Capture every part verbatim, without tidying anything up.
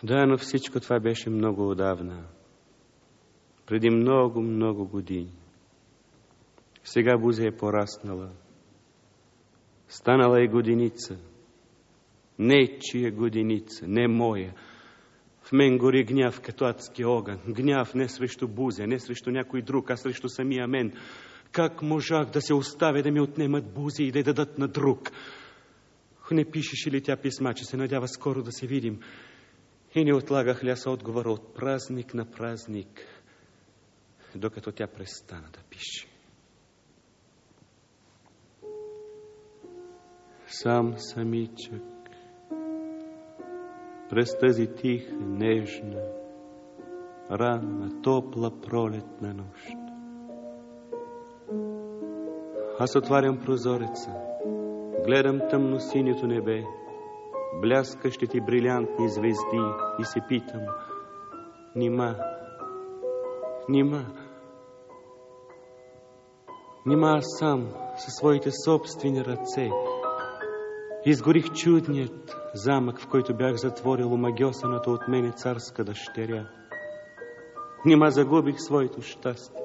Да, но всичко това беше много отдавна. Преди много, много години. Сега Бузи е пораснала. Станала е годеница. Не чия годеница, не моя. В мен гори гняв като адски огън. Гняв не срещу Бузя, не срещу някой друг, а срещу самия мен. Как можах да се оставя да ми отнемат Бузи и да я дадат на друг? Не пишеше ли тя писма, че се надява скоро да се видим? И не отлагах ли аз отговора от празник на празник, докато тя престана да пише. Сам самичък, през тази тиха, нежна, ранна, топла пролетна нощ. Аз отварям прозореца, гледам тъмносинето небе, бляскащите брилянтни звезди и се питам: нима, нима, нима аз сам със своите собствени ръце изгорих чудният замък, в който бях затворил омагьосаната от мене царска дъщеря. Нима загубих своето щастие.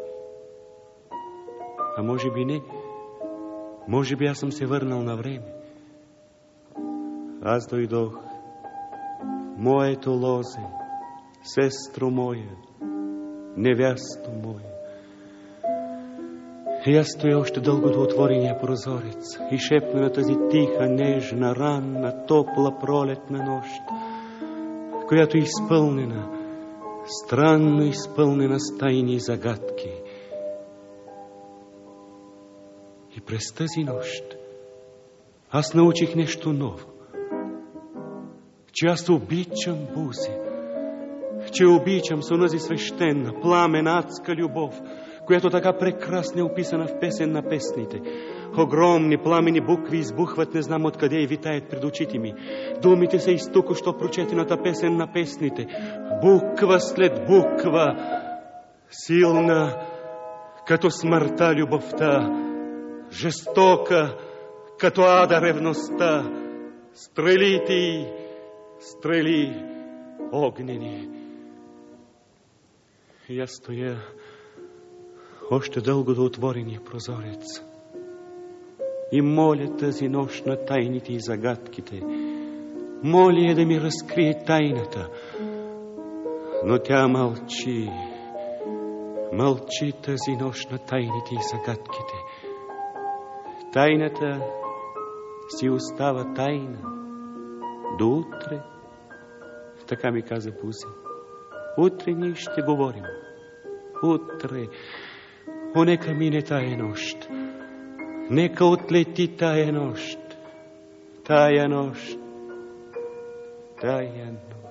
А може би не, може би аз съм се върнал на време. Аз дойдох, моето лозе, сестро моя, невясто моя. И аз стоя още дълго до отворения прозорец и шепна на тази тиха, нежна, ранна, топла пролетна нощ, която е изпълнена, странно изпълнена с тайни загадки. И през тази нощ аз научих нещо ново. Че аз обичам Бузи, че обичам с онази свещена, пламена, адска любов, която така прекрасно е описана в песен на песните. Огромни пламени букви избухват не знам откъде и витаят пред очите ми. Думите са из току-що прочетената песен на песните. Буква след буква, силна като смъртта любовта, жестока като ада ревността, стрелите й, стрели огнени. И аз стоя още дълго до отворения прозорец и моля тази нощ на тайните и загадките. Моля я да ми разкрие тайната, но тя мълчи. Мълчи тази нощ на тайните и загадките. Тайната си остава тайна до утре. Така ми каза Бузи. Утре ние ще говорим. Утре. О, нека мине тая нощ. Нека отлети тая нощ. Тая нощ. Тая нощ.